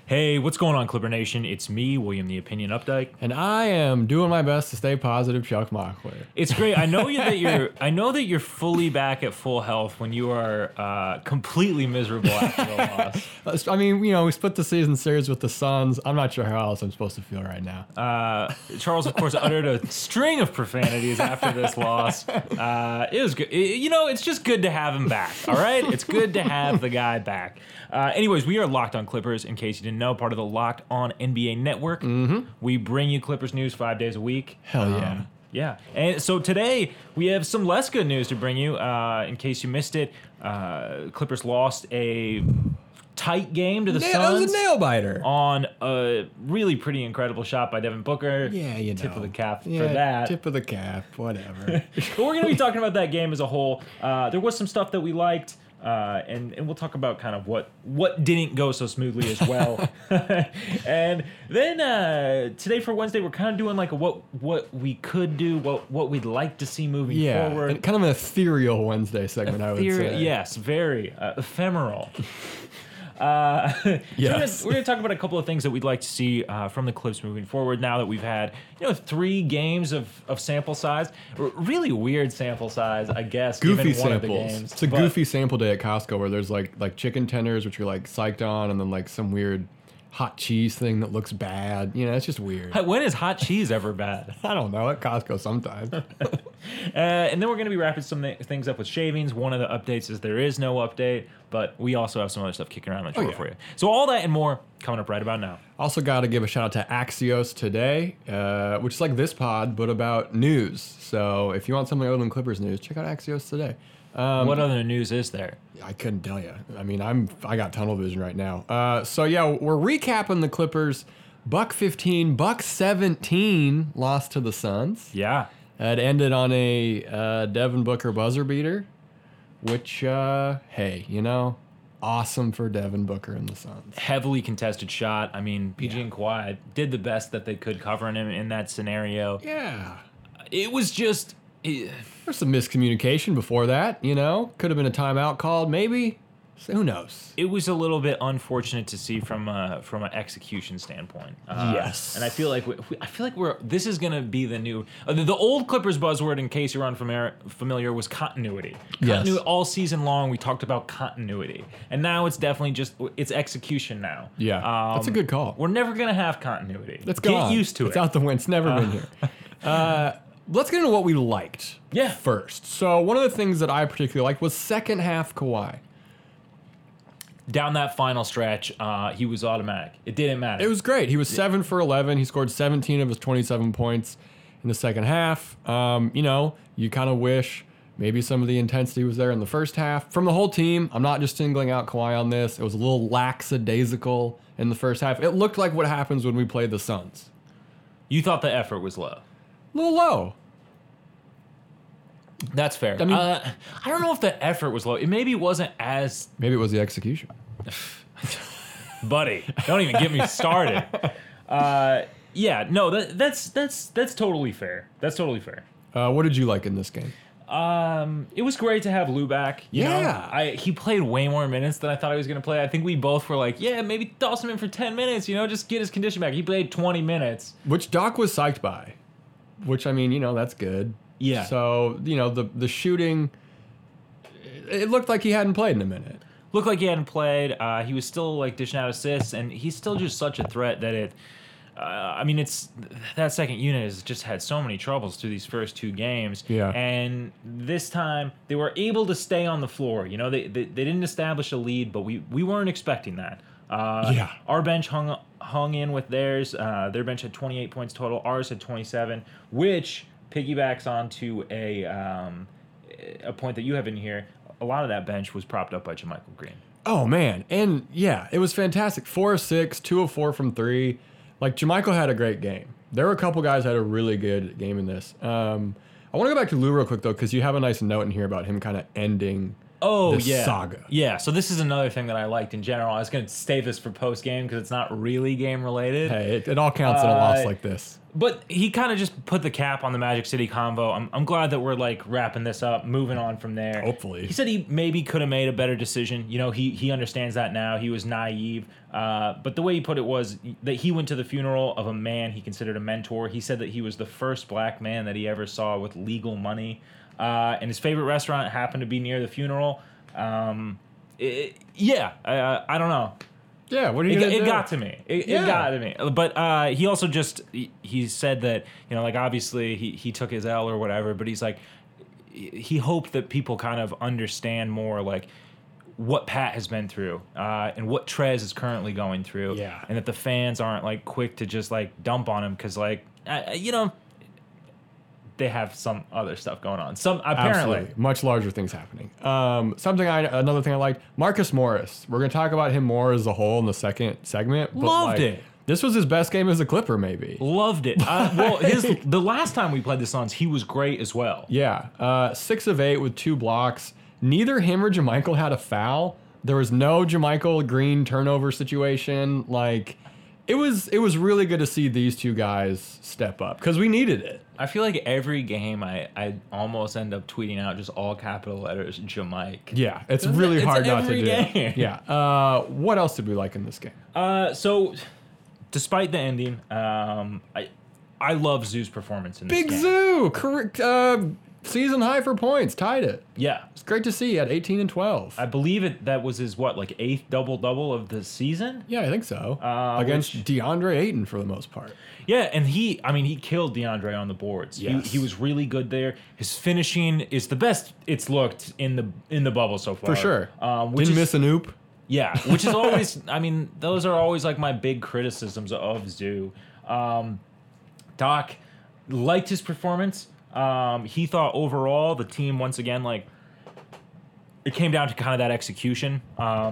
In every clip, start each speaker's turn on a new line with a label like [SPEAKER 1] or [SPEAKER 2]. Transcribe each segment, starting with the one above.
[SPEAKER 1] Hey, what's going on, Clipper Nation? It's me, William the Opinion Updike.
[SPEAKER 2] And I am doing my best to stay positive, Chuck Mockler.
[SPEAKER 1] It's great. I know that you're fully back at full health when you are completely miserable after the loss.
[SPEAKER 2] I mean, we split the season series with the Suns. I'm not sure how else I'm supposed to feel right now.
[SPEAKER 1] Charles, of course, uttered a string of profanities after this loss. It was good. It's just good to have him back. All right, it's good to have the guy back. Anyways, we are Locked On Clippers, in case you didn't know, part of the Locked On NBA Network. Mm-hmm. We bring you Clippers news 5 days a week.
[SPEAKER 2] Hell yeah.
[SPEAKER 1] Yeah. And so today we have some less good news to bring you. In case you missed it, Clippers lost a tight game to the Suns.
[SPEAKER 2] That was a nail biter.
[SPEAKER 1] On a really pretty incredible shot by Devin Booker.
[SPEAKER 2] Yeah,
[SPEAKER 1] Tip of the cap for that.
[SPEAKER 2] Tip of the cap, whatever.
[SPEAKER 1] But we're going to be talking about that game as a whole. There was some stuff that we liked. And we'll talk about kind of what didn't go so smoothly as well. And then today for Wednesday, we're kind of doing like what we could do, what we'd like to see moving forward.
[SPEAKER 2] And kind of an ethereal Wednesday segment, I would say.
[SPEAKER 1] Yes, very ephemeral.
[SPEAKER 2] Yes.
[SPEAKER 1] We're going to talk about a couple of things that we'd like to see from the Clips moving forward now that we've had 3 games of sample size. Really weird sample size, I guess.
[SPEAKER 2] Goofy
[SPEAKER 1] given one of the
[SPEAKER 2] samples.
[SPEAKER 1] games.
[SPEAKER 2] It's a goofy sample day at Costco where there's like chicken tenders, which you're like psyched on, and then like some weird hot cheese thing that looks bad. It's just weird.
[SPEAKER 1] When is hot cheese ever bad?
[SPEAKER 2] I don't know. At Costco sometimes.
[SPEAKER 1] And then we're going to be wrapping some things up with shavings. One of the updates is there is no update, but we also have some other stuff kicking around the drawer for you. So all that and more coming up right about now.
[SPEAKER 2] Also got to give a shout out to Axios Today, which is like this pod, but about news. So if you want something other than Clippers news, check out Axios Today.
[SPEAKER 1] What other news is there?
[SPEAKER 2] I couldn't tell you. I mean, I got tunnel vision right now. So yeah, we're recapping the Clippers. Buck 15, Buck 17 lost to the Suns.
[SPEAKER 1] Yeah.
[SPEAKER 2] It ended on a Devin Booker buzzer beater, which, hey, awesome for Devin Booker and the Suns.
[SPEAKER 1] Heavily contested shot. I mean, PG and Kawhi did the best that they could covering him in that scenario.
[SPEAKER 2] Yeah.
[SPEAKER 1] It was just...
[SPEAKER 2] There's some miscommunication before that, Could have been a timeout called, maybe. So who knows?
[SPEAKER 1] It was a little bit unfortunate to see from an execution standpoint.
[SPEAKER 2] Yes.
[SPEAKER 1] And I feel like this is gonna be the new the old Clippers buzzword. In case you're unfamiliar, was continuity.
[SPEAKER 2] Yes.
[SPEAKER 1] All season long, we talked about continuity, and now it's definitely it's execution now.
[SPEAKER 2] Yeah, that's a good call.
[SPEAKER 1] We're never gonna have continuity.
[SPEAKER 2] Let's
[SPEAKER 1] get used to it.
[SPEAKER 2] It's out the window. It's never been here. Let's get into what we liked.
[SPEAKER 1] Yeah.
[SPEAKER 2] First, so one of the things that I particularly liked was second half Kawhi.
[SPEAKER 1] Down that final stretch, he was automatic. It didn't matter.
[SPEAKER 2] It was great. He was 7 for 11. He scored 17 of his 27 points in the second half. You kind of wish maybe some of the intensity was there in the first half. From the whole team, I'm not just singling out Kawhi on this. It was a little lackadaisical in the first half. It looked like what happens when we play the Suns.
[SPEAKER 1] You thought the effort was low.
[SPEAKER 2] A little low.
[SPEAKER 1] That's fair. I mean, I don't know if the effort was low. Maybe it wasn't as...
[SPEAKER 2] Maybe it was the execution.
[SPEAKER 1] Buddy, don't even get me started. Yeah, no, that's totally fair. That's totally fair.
[SPEAKER 2] What did you like in this game?
[SPEAKER 1] It was great to have Lou back. You know? He played way more minutes than I thought he was going to play. I think we both were like, yeah, maybe toss him in for 10 minutes, just get his condition back. He played 20 minutes.
[SPEAKER 2] Which Doc was psyched by. Which, I mean, that's good.
[SPEAKER 1] Yeah.
[SPEAKER 2] So, the shooting, it looked like he hadn't played in a minute.
[SPEAKER 1] Looked like he hadn't played. He was still, dishing out assists, and he's still just such a threat that it's that second unit has just had so many troubles through these first 2 games.
[SPEAKER 2] Yeah.
[SPEAKER 1] And this time, they were able to stay on the floor. They didn't establish a lead, but we weren't expecting that. Our bench hung in with theirs. Their bench had 28 points total. Ours had 27, which piggybacks onto a point that you have in here. A lot of that bench was propped up by JaMychal Green.
[SPEAKER 2] Oh, man. And, yeah, it was fantastic. 4 of 6, 2 of 4 from 3. JaMychal had a great game. There were a couple guys that had a really good game in this. I want to go back to Lou real quick, though, because you have a nice note in here about him kind of ending this
[SPEAKER 1] yeah.
[SPEAKER 2] saga.
[SPEAKER 1] Yeah, so this is another thing that I liked in general. I was going to save this for post-game because it's not really game-related.
[SPEAKER 2] Hey, it all counts in a loss like this.
[SPEAKER 1] But he kind of just put the cap on the Magic City convo. I'm glad that we're like wrapping this up, moving on from there.
[SPEAKER 2] Hopefully.
[SPEAKER 1] He said he maybe could have made a better decision. You know, he understands that now. He was naive. But the way he put it was that he went to the funeral of a man he considered a mentor. He said that he was the first black man that he ever saw with legal money. And his favorite restaurant happened to be near the funeral. I don't know.
[SPEAKER 2] Yeah, what are you gonna do?
[SPEAKER 1] It got to me. It got to me. But he also just he said that, you know, like obviously he took his L or whatever, but he's like he hoped that people kind of understand more like what Pat has been through and what Trez is currently going through.
[SPEAKER 2] Yeah.
[SPEAKER 1] And that the fans aren't like quick to just like dump on him because like you know, they have some other stuff going on. Some apparently
[SPEAKER 2] Absolutely. Much larger things happening. Another thing I liked, Marcus Morris. We're gonna talk about him more as a whole in the second segment. But
[SPEAKER 1] Loved it.
[SPEAKER 2] This was his best game as a Clipper, maybe.
[SPEAKER 1] Loved it. Well, the last time we played the Suns, he was great as well.
[SPEAKER 2] Yeah, 6 of 8 with 2 blocks. Neither him or JaMychal had a foul. There was no JaMychal Green turnover situation. Like, it was really good to see these two guys step up because we needed it.
[SPEAKER 1] I feel like every game I almost end up tweeting out just all capital letters Jamike.
[SPEAKER 2] Yeah, it's really hard not to do.
[SPEAKER 1] Game.
[SPEAKER 2] Yeah. What else did we like in this game?
[SPEAKER 1] So, despite the ending, I love Zoo's performance in this game.
[SPEAKER 2] Big Zoo, correct. Season high for points, tied it.
[SPEAKER 1] Yeah.
[SPEAKER 2] It's great to see. He had 18 and 12.
[SPEAKER 1] I believe that was his, what, like 8th double-double of the season?
[SPEAKER 2] Yeah, I think so. Against DeAndre Ayton for the most part.
[SPEAKER 1] Yeah, and he killed DeAndre on the boards.
[SPEAKER 2] Yes.
[SPEAKER 1] He was really good there. His finishing is the best it's looked in the bubble so far.
[SPEAKER 2] For sure.
[SPEAKER 1] Which
[SPEAKER 2] Didn't
[SPEAKER 1] is,
[SPEAKER 2] miss an oop.
[SPEAKER 1] Yeah, which is always, I mean, those are always like my big criticisms of Zoo. Doc liked his performance. He thought overall the team, once again, like, it came down to kind of that execution.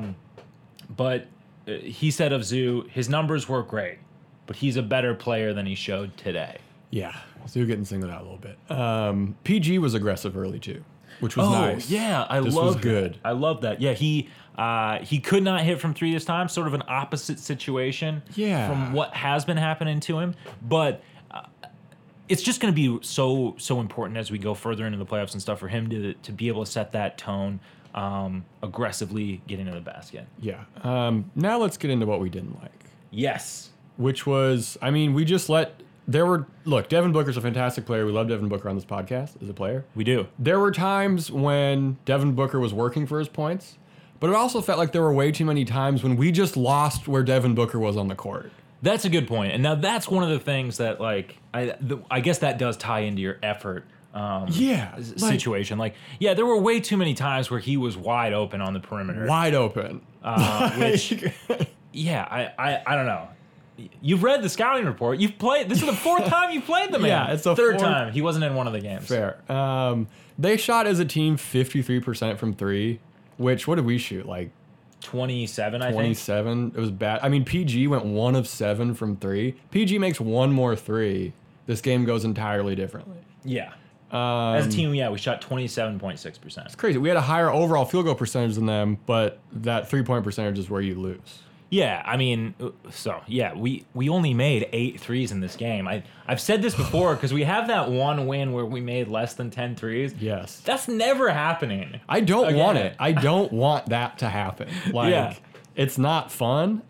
[SPEAKER 1] But he said of Zoo, his numbers were great, but he's a better player than he showed today.
[SPEAKER 2] Yeah, Zoo getting singled out a little bit. PG was aggressive early too, which was nice.
[SPEAKER 1] Yeah,
[SPEAKER 2] this was good.
[SPEAKER 1] I love that. Yeah, he could not hit from 3 this time. Sort of an opposite situation.
[SPEAKER 2] Yeah.
[SPEAKER 1] From what has been happening to him, but it's just going to be so important as we go further into the playoffs and stuff for him to be able to set that tone, aggressively get into the basket.
[SPEAKER 2] Yeah. Now let's get into what we didn't like.
[SPEAKER 1] Yes.
[SPEAKER 2] Which was, I mean, we just look, Devin Booker's a fantastic player. We love Devin Booker on this podcast as a player.
[SPEAKER 1] We do.
[SPEAKER 2] There were times when Devin Booker was working for his points, but it also felt like there were way too many times when we just lost where Devin Booker was on the court.
[SPEAKER 1] That's a good point. And now that's one of the things that, like, I guess that does tie into your effort situation. Like, yeah, there were way too many times where he was wide open on the perimeter.
[SPEAKER 2] Wide open.
[SPEAKER 1] Which, yeah, I don't know. You've read the scouting report. You've played. This is the 4th time you've played the man.
[SPEAKER 2] Yeah, it's the
[SPEAKER 1] third time. He wasn't in one of the games.
[SPEAKER 2] Fair. They shot as a team 53% from 3, which, what did we shoot? Like
[SPEAKER 1] 27, I think.
[SPEAKER 2] 27. It was bad. I mean, PG went 1 of 7 from 3. PG makes one more 3. This game goes entirely differently.
[SPEAKER 1] Yeah. As a team, yeah, we shot 27.6%.
[SPEAKER 2] It's crazy. We had a higher overall field goal percentage than them, but that 3-point percentage is where you lose.
[SPEAKER 1] Yeah, I mean, so, yeah, we only made 8 threes in this game. I've said this before because we have that one win where we made less than 10 threes.
[SPEAKER 2] Yes.
[SPEAKER 1] That's never happening.
[SPEAKER 2] I don't want it. I don't want that to happen. Like,
[SPEAKER 1] yeah.
[SPEAKER 2] It's not fun.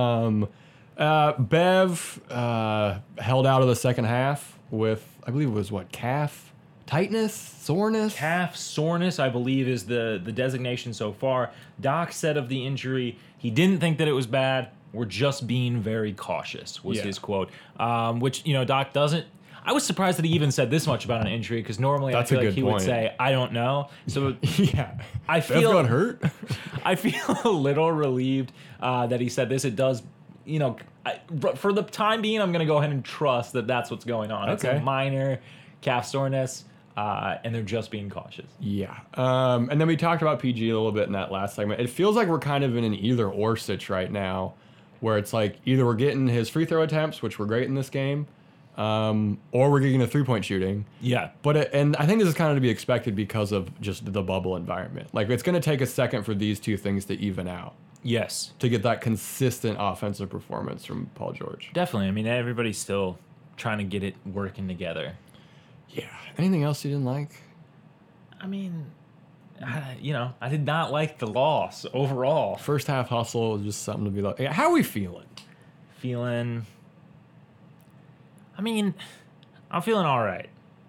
[SPEAKER 2] Bev held out of the second half with, I believe it was calf tightness, soreness?
[SPEAKER 1] Calf soreness, I believe, is the designation so far. Doc said of the injury, he didn't think that it was bad. We're just being very cautious, was his quote. Which, Doc doesn't. I was surprised that he even said this much about an injury because normally I feel like he would say, I don't know. So
[SPEAKER 2] yeah,
[SPEAKER 1] I feel
[SPEAKER 2] got hurt.
[SPEAKER 1] I feel a little relieved that he said this. It does, for the time being, I'm going to go ahead and trust that that's what's going on. Okay. It's a minor calf soreness. And they're just being cautious.
[SPEAKER 2] Yeah. And then we talked about PG a little bit in that last segment. It feels like we're kind of in an either-or stitch right now, where it's like either we're getting his free throw attempts, which were great in this game, or we're getting the 3-point shooting.
[SPEAKER 1] Yeah.
[SPEAKER 2] And I think this is kind of to be expected because of just the bubble environment. Like, it's going to take a second for these two things to even out.
[SPEAKER 1] Yes.
[SPEAKER 2] To get that consistent offensive performance from Paul George.
[SPEAKER 1] Definitely. I mean, everybody's still trying to get it working together.
[SPEAKER 2] Yeah. Anything else you didn't like?
[SPEAKER 1] I mean, I did not like the loss overall.
[SPEAKER 2] First half hustle was just something to be like. How are we feeling?
[SPEAKER 1] I'm feeling all right.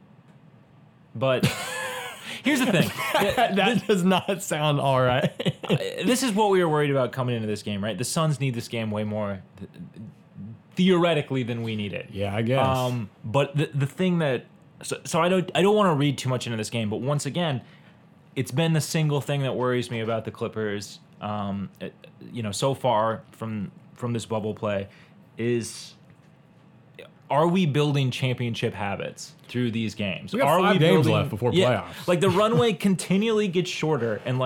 [SPEAKER 1] But here's the thing.
[SPEAKER 2] That does not sound all right.
[SPEAKER 1] This is what we were worried about coming into this game, right? The Suns need this game way more theoretically than we need it.
[SPEAKER 2] Yeah, I guess.
[SPEAKER 1] But the thing that so I don't want to read too much into this game, but once again, it's been the single thing that worries me about the Clippers. So far from this bubble play, is are we building championship habits through these games?
[SPEAKER 2] We have 5 games left before playoffs.
[SPEAKER 1] Like the runway continually gets shorter, and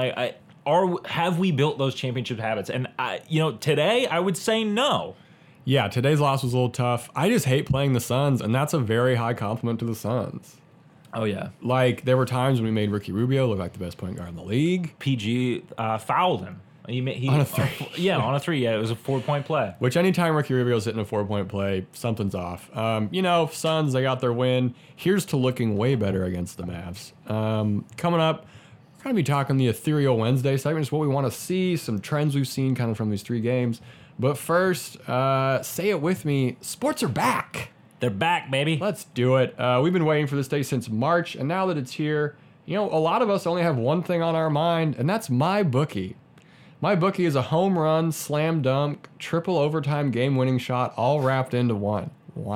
[SPEAKER 1] have we built those championship habits? And today I would say no.
[SPEAKER 2] Yeah, today's loss was a little tough. I just hate playing the Suns, and that's a very high compliment to the Suns.
[SPEAKER 1] Oh, yeah.
[SPEAKER 2] Like, there were times when we made Ricky Rubio look like the best point guard in the league.
[SPEAKER 1] PG fouled him.
[SPEAKER 2] On a 3.
[SPEAKER 1] On a 3. Yeah, it was a 4-point play.
[SPEAKER 2] Which anytime Ricky Rubio's hitting a 4-point play, something's off. Suns, they got their win. Here's to looking way better against the Mavs. Coming up, we're going to be talking the Ethereal Wednesday segment. It's what we want to see, some trends we've seen kind of from these 3 games. But first, say it with me, sports are back.
[SPEAKER 1] They're back, baby.
[SPEAKER 2] Let's do it. We've been waiting for this day since March, and now that it's here, a lot of us only have one thing on our mind, and that's MyBookie. MyBookie is a home run, slam dunk, triple overtime game-winning shot all wrapped into one.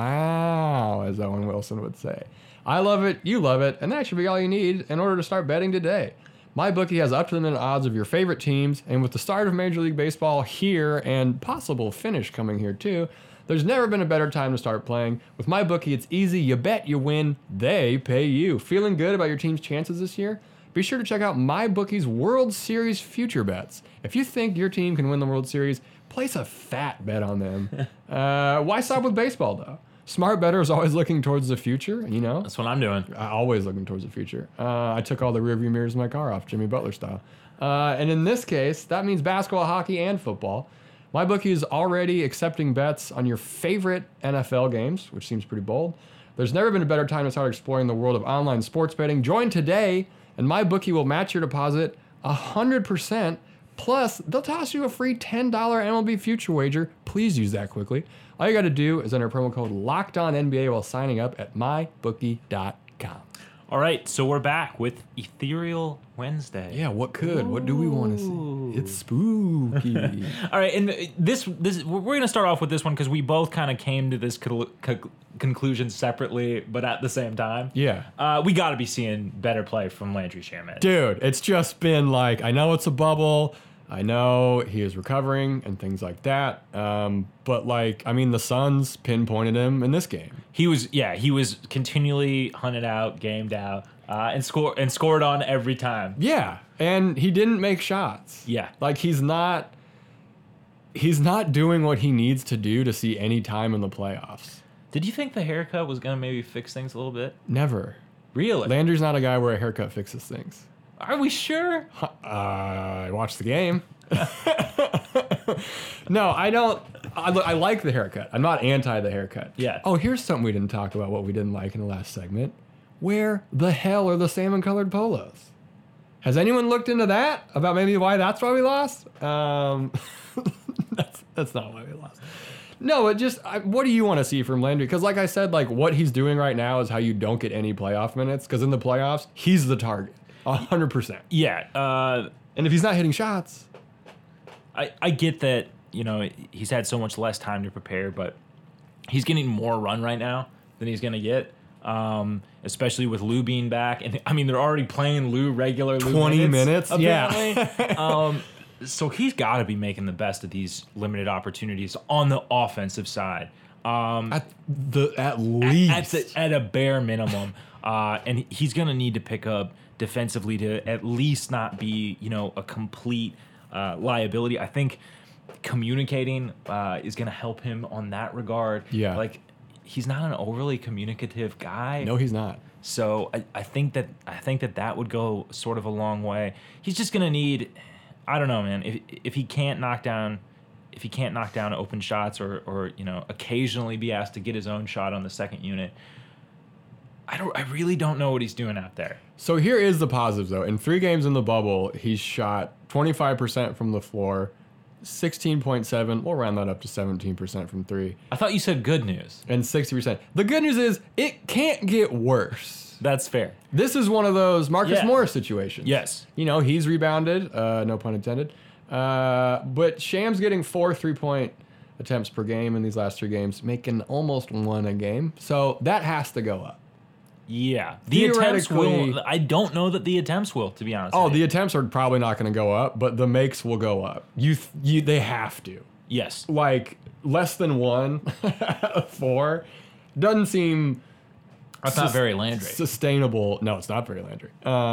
[SPEAKER 2] Wow, as Owen Wilson would say. I love it, you love it, and that should be all you need in order to start betting today. MyBookie has up-to-the-minute odds of your favorite teams, and with the start of Major League Baseball here and possible finish coming here too, there's never been a better time to start playing. With MyBookie, it's easy. You bet, you win. They pay you. Feeling good about your team's chances this year? Be sure to check out MyBookie's World Series future bets. If you think your team can win the World Series, place a fat bet on them. Why stop with baseball, though? Smart bettor is always looking towards the future,
[SPEAKER 1] That's what I'm doing.
[SPEAKER 2] Always looking towards the future. I took all the rearview mirrors in my car off, Jimmy Butler style. And in this case, that means basketball, hockey, and football. MyBookie is already accepting bets on your favorite NFL games, which seems pretty bold. There's never been a better time to start exploring the world of online sports betting. Join today, and MyBookie will match your deposit 100%. Plus, they'll toss you a free $10 MLB future wager. Please use that quickly. All you got to do is enter promo code LOCKEDONNBA while signing up at mybookie.com.
[SPEAKER 1] All right, so we're back with Ethereal Wednesday.
[SPEAKER 2] Yeah, what do we want to see? It's spooky.
[SPEAKER 1] All right, and this we're going to start off with this one because we both kind of came to this conclusion separately, but at the same time.
[SPEAKER 2] Yeah.
[SPEAKER 1] We got to be seeing better play from Landry Shamet.
[SPEAKER 2] Dude, it's just been like, I know it's a bubble. I know he is recovering and things like that. But the Suns pinpointed him in this game.
[SPEAKER 1] He was continually hunted out, gamed out, and scored on every time.
[SPEAKER 2] Yeah, and he didn't make shots.
[SPEAKER 1] Yeah.
[SPEAKER 2] He's not doing what he needs to do to see any time in the playoffs.
[SPEAKER 1] Did you think the haircut was going to maybe fix things a little bit?
[SPEAKER 2] Never.
[SPEAKER 1] Really?
[SPEAKER 2] Landry's not a guy where a haircut fixes things.
[SPEAKER 1] Are we sure?
[SPEAKER 2] I watched the game. No, I don't. I like the haircut. I'm not anti the haircut.
[SPEAKER 1] Yeah.
[SPEAKER 2] Oh, here's something we didn't talk about, what we didn't like in the last segment. Where the hell are the salmon-colored polos? Has anyone looked into that? About maybe that's why we lost? That's not why we lost. No, what do you want to see from Landry? Because like I said, what he's doing right now is how you don't get any playoff minutes. Because in the playoffs, he's the target. 100%.
[SPEAKER 1] Yeah.
[SPEAKER 2] And if he's not hitting shots.
[SPEAKER 1] I get that, he's had so much less time to prepare, but he's getting more run right now than he's going to get, especially with Lou being back. And, they're already playing Lou regular
[SPEAKER 2] 20 minutes?
[SPEAKER 1] Apparently. Yeah. So he's got to be making the best of these limited opportunities on the offensive side.
[SPEAKER 2] At least.
[SPEAKER 1] At a bare minimum. And he's going to need to pick up defensively to at least not be, a complete liability. I think communicating is going to help him on that regard.
[SPEAKER 2] Yeah.
[SPEAKER 1] he's not an overly communicative guy.
[SPEAKER 2] No, he's not.
[SPEAKER 1] So I think that would go sort of a long way. He's just gonna need, I don't know, man. If he can't knock down open shots or occasionally be asked to get his own shot on the second unit, I really don't know what he's doing out there.
[SPEAKER 2] So here is the positive though. In 3 games in the bubble, he's shot 25% from the floor, 16.7. We'll round that up to 17% from 3.
[SPEAKER 1] I thought you said good news.
[SPEAKER 2] And 60%. The good news is it can't get worse.
[SPEAKER 1] That's fair.
[SPEAKER 2] This is one of those Marcus Morris situations.
[SPEAKER 1] Yes.
[SPEAKER 2] He's rebounded, no pun intended. But Shams getting 4 3-point attempts per game in these last 3 games, making almost 1 a game. So that has to go up.
[SPEAKER 1] Yeah. The attempts will. I don't know that the attempts will, to be honest.
[SPEAKER 2] Oh, the attempts are probably not going to go up, but the makes will go up. They have to.
[SPEAKER 1] Yes.
[SPEAKER 2] Like less than 1, 4 doesn't seem.
[SPEAKER 1] That's not very Landry.
[SPEAKER 2] Sustainable. No, it's not very Landry.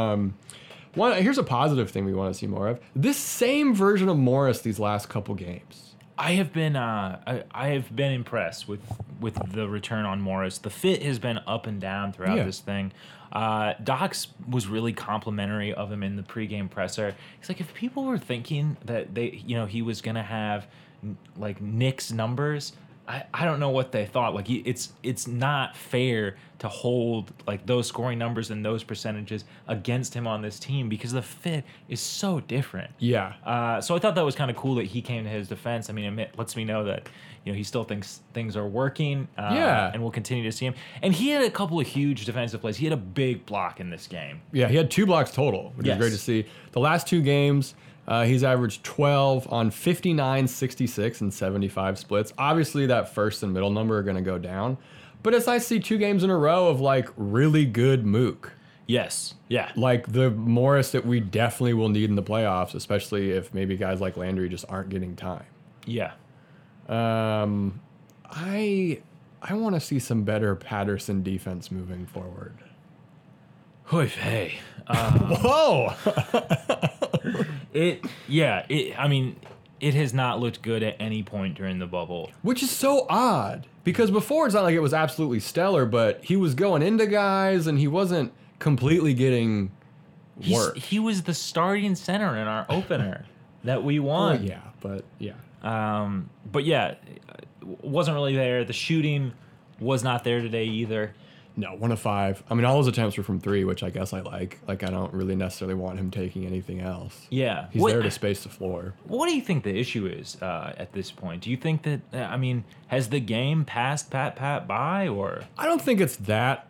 [SPEAKER 2] Here's a positive thing we want to see more of. This same version of Morris these last couple games.
[SPEAKER 1] I have been impressed with the return on Morris. The fit has been up and down throughout this thing. Docs was really complimentary of him in the pregame presser. He's like, if people were thinking that he was gonna have like Knicks numbers, I don't know what they thought. Like it's not fair to hold like those scoring numbers and those percentages against him on this team because the fit is so different.
[SPEAKER 2] Yeah.
[SPEAKER 1] So I thought that was kind of cool that he came to his defense. I mean, it lets me know that he still thinks things are working. And we'll continue to see him. And he had a couple of huge defensive plays. He had a big block in this game.
[SPEAKER 2] Yeah, he had 2 blocks total, which is great to see. The last 2 games. He's averaged 12 on 59, 66, and 75 splits. Obviously, that first and middle number are going to go down. But it's nice to see 2 games in a row of, like, really good Mook.
[SPEAKER 1] Yes. Yeah.
[SPEAKER 2] Like, the Morris that we definitely will need in the playoffs, especially if maybe guys like Landry just aren't getting time.
[SPEAKER 1] Yeah.
[SPEAKER 2] I want to see some better Patterson defense moving forward.
[SPEAKER 1] Hey.
[SPEAKER 2] Whoa!
[SPEAKER 1] It has not looked good at any point during the bubble.
[SPEAKER 2] Which is so odd, because before it's not like it was absolutely stellar, but he was going into guys and he wasn't completely getting work.
[SPEAKER 1] He was the starting center in our opener that we won.
[SPEAKER 2] Oh, yeah, but yeah.
[SPEAKER 1] But yeah, wasn't really there. The shooting was not there today either.
[SPEAKER 2] No, 1 of 5. I mean, all his attempts were from 3, which I guess I like. Like, I don't really necessarily want him taking anything else.
[SPEAKER 1] Yeah.
[SPEAKER 2] He's there to space the floor.
[SPEAKER 1] What do you think the issue is at this point? Do you think that, has the game passed Pat by, or?
[SPEAKER 2] I don't think it's that.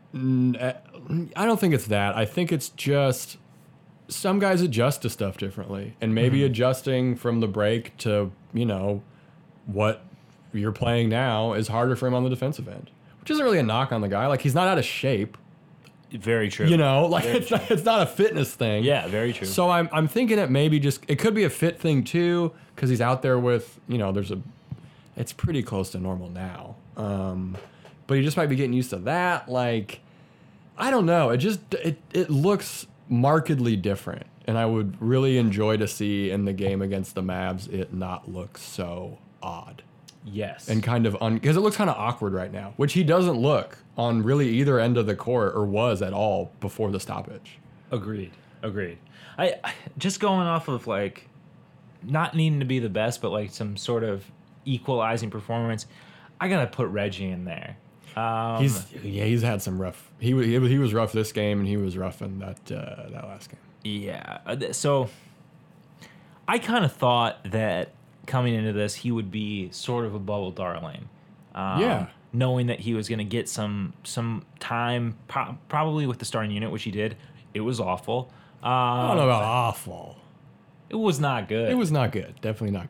[SPEAKER 2] I think it's just some guys adjust to stuff differently. And maybe adjusting from the break to, what you're playing now is harder for him on the defensive end. Which isn't really a knock on the guy. Like, he's not out of shape.
[SPEAKER 1] Very true.
[SPEAKER 2] It's not a fitness thing.
[SPEAKER 1] Yeah, very true.
[SPEAKER 2] So I'm thinking it could be a fit thing too, because he's out there with, it's pretty close to normal now. But he just might be getting used to that. Like, I don't know. It looks markedly different. And I would really enjoy to see in the game against the Mavs it not look so odd.
[SPEAKER 1] Yes.
[SPEAKER 2] And kind of because it looks kind of awkward right now, which he doesn't look on really either end of the court or was at all before the stoppage.
[SPEAKER 1] Agreed. I just going off of like not needing to be the best, but like some sort of equalizing performance. I gotta put Reggie in there.
[SPEAKER 2] He's had some rough. He was rough this game, and he was rough in that last game.
[SPEAKER 1] Yeah. So I kind of thought that coming into this, he would be sort of a bubble darling. Knowing that he was going to get some time, probably with the starting unit, which he did. It was awful.
[SPEAKER 2] I don't know about awful.
[SPEAKER 1] It was not good.
[SPEAKER 2] It was not good. Definitely not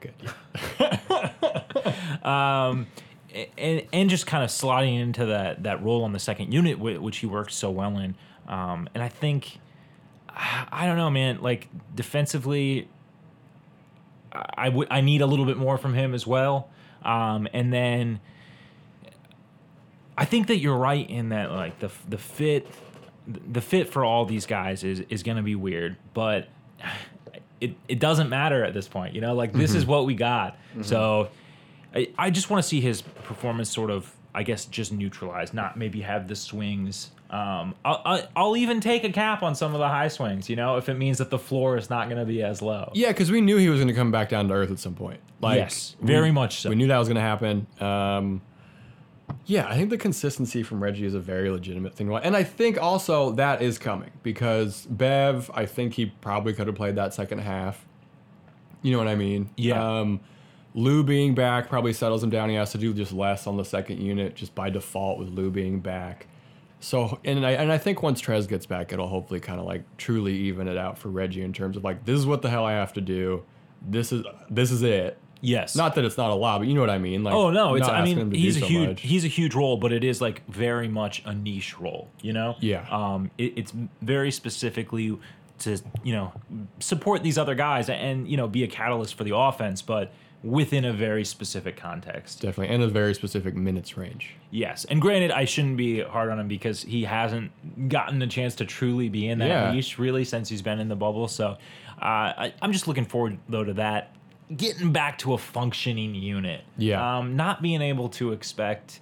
[SPEAKER 2] good.
[SPEAKER 1] And just kind of slotting into that role on the second unit, which he worked so well in. And I think, I don't know, man, like defensively, I need a little bit more from him as well. And then I think that you're right in that like the fit for all these guys is going to be weird, but it doesn't matter at this point, like this is what we got. Mm-hmm. So I just want to see his performance sort of I guess just neutralize, not maybe have the swings. I'll even take a cap on some of the high swings, if it means that the floor is not going to be as low.
[SPEAKER 2] Yeah, because we knew he was going to come back down to earth at some point.
[SPEAKER 1] Yes, very much so.
[SPEAKER 2] We knew that was going to happen. Yeah, I think the consistency from Reggie is a very legitimate thing. And I think also that is coming because Bev, I think he probably could have played that second half. You know what I mean?
[SPEAKER 1] Yeah.
[SPEAKER 2] Lou being back probably settles him down. He has to do just less on the second unit just by default with Lou being back. So, and I think once Trez gets back, it'll hopefully kind of like truly even it out for Reggie in terms of like, this is what the hell I have to do. This is it.
[SPEAKER 1] Yes.
[SPEAKER 2] Not that it's not a lot, but you know what I mean. Like,
[SPEAKER 1] oh no, he's
[SPEAKER 2] a
[SPEAKER 1] he's a huge role, but it is like very much a niche role.
[SPEAKER 2] Yeah.
[SPEAKER 1] It's very specifically to support these other guys and be a catalyst for the offense, but within a very specific context.
[SPEAKER 2] Definitely, and a very specific minutes range.
[SPEAKER 1] Yes, and granted, I shouldn't be hard on him because he hasn't gotten a chance to truly be in that niche really since he's been in the bubble. So I'm just looking forward though to that. Getting back to a functioning unit.
[SPEAKER 2] Yeah.
[SPEAKER 1] Not being able to expect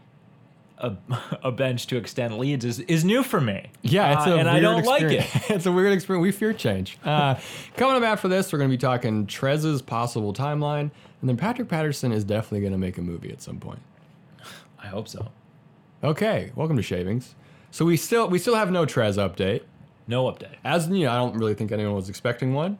[SPEAKER 1] a bench to extend leads is new for me.
[SPEAKER 2] Yeah, it's a
[SPEAKER 1] and
[SPEAKER 2] weird
[SPEAKER 1] I don't
[SPEAKER 2] experience.
[SPEAKER 1] like it.
[SPEAKER 2] It's a weird experience. We fear change. Coming up after this, we're going to be talking Trez's possible timeline, and then Patrick Patterson is definitely going to make a movie at some point.
[SPEAKER 1] I hope so.
[SPEAKER 2] Okay, welcome to Shavings. So we still have no Trez update.
[SPEAKER 1] No update.
[SPEAKER 2] As I don't really think anyone was expecting one.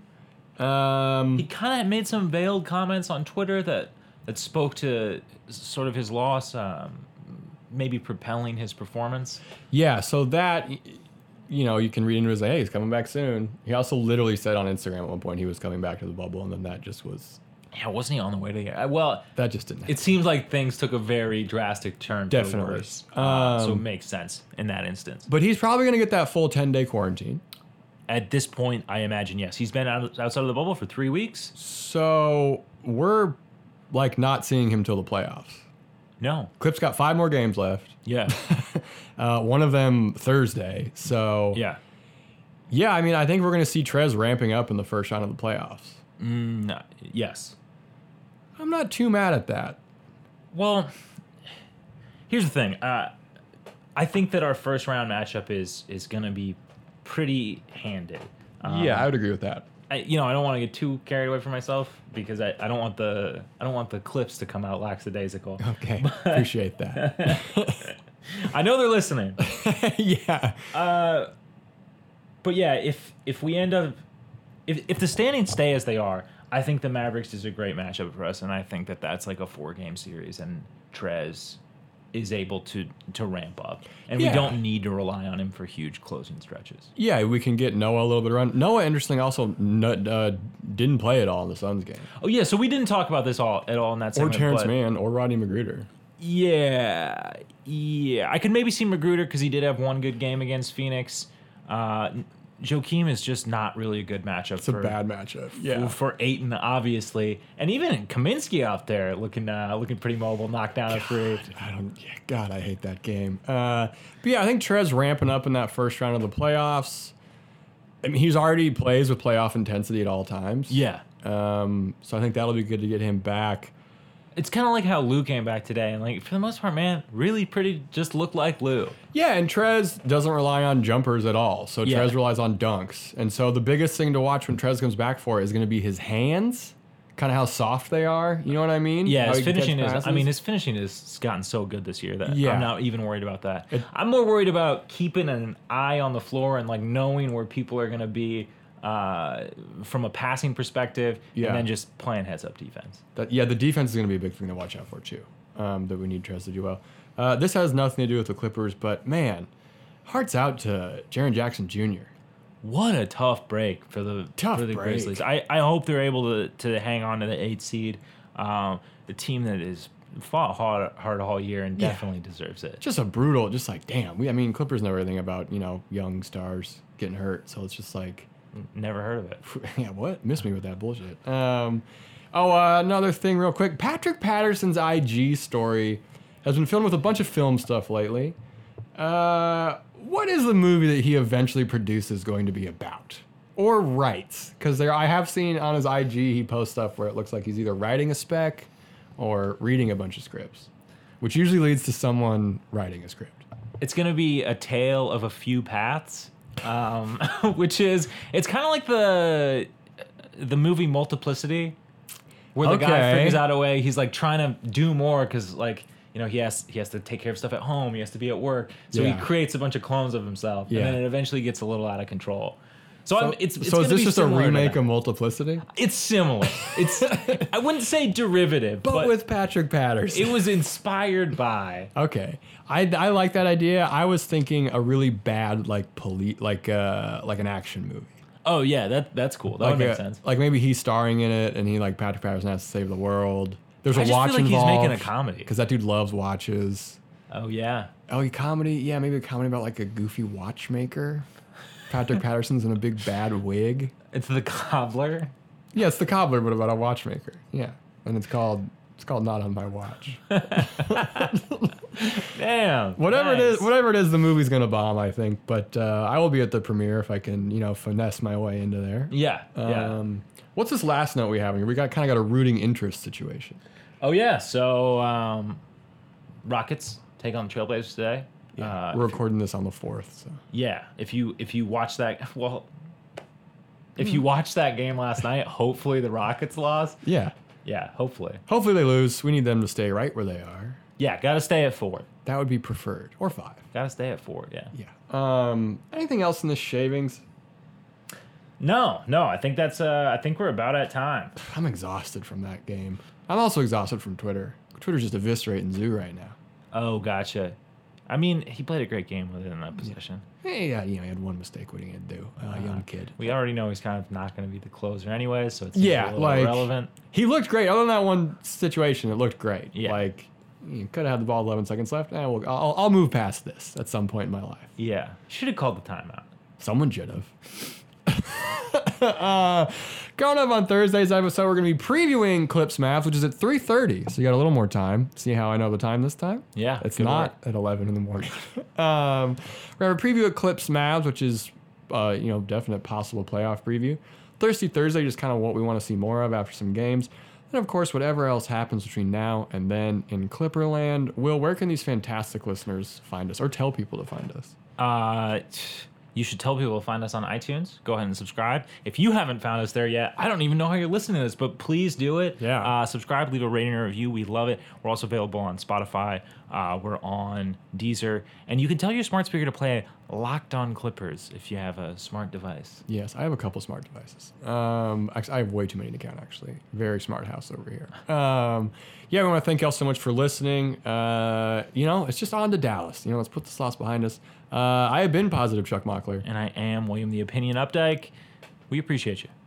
[SPEAKER 1] He kind of made some veiled comments on Twitter that spoke to sort of his loss, maybe propelling his performance.
[SPEAKER 2] Yeah, so that, you can read into his, hey, he's coming back soon. He also literally said on Instagram at one point he was coming back to the bubble, and then that just was...
[SPEAKER 1] Yeah, wasn't he on the way to... Well,
[SPEAKER 2] that just didn't happen.
[SPEAKER 1] It seems like things took a very drastic turn for the worse. So it makes sense in that instance.
[SPEAKER 2] But he's probably going to get that full 10-day quarantine.
[SPEAKER 1] At this point, I imagine, yes. He's been outside of the bubble for 3 weeks.
[SPEAKER 2] So we're, not seeing him till the playoffs.
[SPEAKER 1] No.
[SPEAKER 2] Clip's got 5 more games left.
[SPEAKER 1] Yeah.
[SPEAKER 2] One of them Thursday. So...
[SPEAKER 1] Yeah.
[SPEAKER 2] Yeah, I think we're going to see Trez ramping up in the first round of the playoffs.
[SPEAKER 1] Yes.
[SPEAKER 2] I'm not too mad at that.
[SPEAKER 1] Well, here's the thing. I think that our first round matchup is going to be pretty handed.
[SPEAKER 2] Yeah, I would agree with that.
[SPEAKER 1] I don't want to get too carried away from myself because I don't want the clips to come out lackadaisical.
[SPEAKER 2] Okay, appreciate that.
[SPEAKER 1] I know they're listening.
[SPEAKER 2] Yeah.
[SPEAKER 1] But yeah, if we end up if the standings stay as they are, I think the Mavericks is a great matchup for us, and I think that that's like a 4-game series, and Trez is able to ramp up, and we don't need to rely on him for huge closing stretches.
[SPEAKER 2] Yeah, we can get Noah a little bit of run. Noah, interesting, also didn't play at all in the Suns game.
[SPEAKER 1] Oh yeah, so we didn't talk about this at all in that segment.
[SPEAKER 2] Or Terrence Mann, or Rodney Magruder.
[SPEAKER 1] Yeah. I could maybe see Magruder because he did have one good game against Phoenix. Joakim is just not really a good matchup.
[SPEAKER 2] It's a bad matchup. Yeah.
[SPEAKER 1] For Ayton, obviously. And even Kaminsky out there looking pretty mobile, knocked down a free.
[SPEAKER 2] I hate that game. But yeah, I think Trez ramping up in that first round of the playoffs. He's already plays with playoff intensity at all times.
[SPEAKER 1] Yeah.
[SPEAKER 2] So I think that'll be good to get him back.
[SPEAKER 1] It's kind of like how Lou came back today, and for the most part, man, really pretty, just looked like Lou.
[SPEAKER 2] Yeah, and Trez doesn't rely on jumpers at all, so Trez relies on dunks. And so the biggest thing to watch when Trez comes back for is going to be his hands, kind of how soft they are. You know what I mean?
[SPEAKER 1] Yeah, his finishing has gotten so good this year that I'm not even worried about that. I'm more worried about keeping an eye on the floor and knowing where people are going to be. From a passing perspective, and then just playing heads-up defense.
[SPEAKER 2] The defense is going to be a big thing to watch out for, too, that we need Trez to do well. This has nothing to do with the Clippers, but, man, hearts out to Jaren Jackson Jr.
[SPEAKER 1] What a tough break for the Grizzlies. I hope they're able to hang on to the 8th seed. The team that has fought hard all year and definitely deserves it.
[SPEAKER 2] Just a brutal, damn. Clippers know everything about, young stars getting hurt, so it's just like...
[SPEAKER 1] Never heard of it.
[SPEAKER 2] Yeah, what? Miss me with that bullshit. Another thing real quick. Patrick Patterson's IG story has been filled with a bunch of film stuff lately. What is the movie that he eventually produces going to be about? Or writes? Because I have seen on his IG he posts stuff where it looks like he's either writing a spec or reading a bunch of scripts. which usually leads to someone writing a script.
[SPEAKER 1] It's going to be a tale of a few paths, which is, it's kind of like the movie Multiplicity, where the guy figures out a way. He's like trying to do more because like, you know, he has to take care of stuff at home. He has to be at work. So he creates a bunch of clones of himself. And then it eventually gets a little out of control. So is
[SPEAKER 2] this just a remake of Multiplicity?
[SPEAKER 1] It's similar. It's I wouldn't say derivative, but
[SPEAKER 2] with Patrick Patterson.
[SPEAKER 1] It was inspired by.
[SPEAKER 2] Okay, I like that idea. I was thinking a really bad like an action movie.
[SPEAKER 1] Oh yeah, that's cool. That would make sense.
[SPEAKER 2] Like maybe he's starring in it, and Patrick Patterson has to save the world. There's a watch
[SPEAKER 1] involved. He's making a comedy
[SPEAKER 2] because that dude loves watches.
[SPEAKER 1] Oh yeah.
[SPEAKER 2] Oh, comedy. Yeah, maybe a comedy about like a goofy watchmaker. Patrick Patterson's in a big bad wig.
[SPEAKER 1] It's The Cobbler.
[SPEAKER 2] Yeah, it's The Cobbler, but about a watchmaker. Yeah, and it's called Not on My Watch.
[SPEAKER 1] Damn.
[SPEAKER 2] Whatever it is, the movie's gonna bomb, I think. But I will be at the premiere if I can, finesse my way into there.
[SPEAKER 1] Yeah.
[SPEAKER 2] What's this last note we have here? We kind of got a rooting interest situation.
[SPEAKER 1] Oh yeah. So Rockets take on the Trailblazers today.
[SPEAKER 2] Yeah, we're recording this on the 4th. So.
[SPEAKER 1] Yeah, if you watch that, if you watched that game last night, hopefully the Rockets lost.
[SPEAKER 2] Yeah,
[SPEAKER 1] hopefully.
[SPEAKER 2] Hopefully they lose. We need them to stay right where they are.
[SPEAKER 1] Yeah, gotta stay at 4.
[SPEAKER 2] That would be preferred, or 5.
[SPEAKER 1] Gotta stay at 4. Yeah.
[SPEAKER 2] Yeah. Anything else in the shavings?
[SPEAKER 1] No. I think that's. I think we're about at time.
[SPEAKER 2] I'm exhausted from that game. I'm also exhausted from Twitter. Twitter's just eviscerating Zoo right now.
[SPEAKER 1] Oh, gotcha. I mean, he played a great game with it in that position.
[SPEAKER 2] Yeah, he had one mistake. What are you going to do? Young kid.
[SPEAKER 1] We already know he's kind of not going to be the closer anyway, so it's a little irrelevant.
[SPEAKER 2] He looked great. Other than that one situation, it looked great.
[SPEAKER 1] Yeah.
[SPEAKER 2] Like, you could have had the ball 11 seconds left. I'll move past this at some point in my life.
[SPEAKER 1] Yeah. Should have called the timeout.
[SPEAKER 2] Someone should have. Going up on Thursday's episode, we're going to be previewing Clips Mavs, which is at 3:30. So you got a little more time. See how I know the time this time?
[SPEAKER 1] Yeah.
[SPEAKER 2] It's not at 11 in the morning. We're going to preview Clips Mavs, which is, definite possible playoff preview. Thirsty Thursday, just kind of what we want to see more of after some games. And of course, whatever else happens between now and then in Clipperland. Will, where can these fantastic listeners find us or tell people to find us?
[SPEAKER 1] You should tell people to find us on iTunes. Go ahead and subscribe. If you haven't found us there yet, I don't even know how you're listening to this, but please do it.
[SPEAKER 2] Yeah.
[SPEAKER 1] Subscribe, leave a rating and review. We love it. We're also available on Spotify. We're on Deezer. And you can tell your smart speaker to play Locked On Clippers if you have a smart device.
[SPEAKER 2] Yes, I have a couple smart devices. Actually, I have way too many to count, actually. Very smart house over here. We want to thank y'all so much for listening. It's just on to Dallas. Let's put this loss behind us. I have been Positive Chuck Mockler.
[SPEAKER 1] And I am William the Opinion Updike. We appreciate you.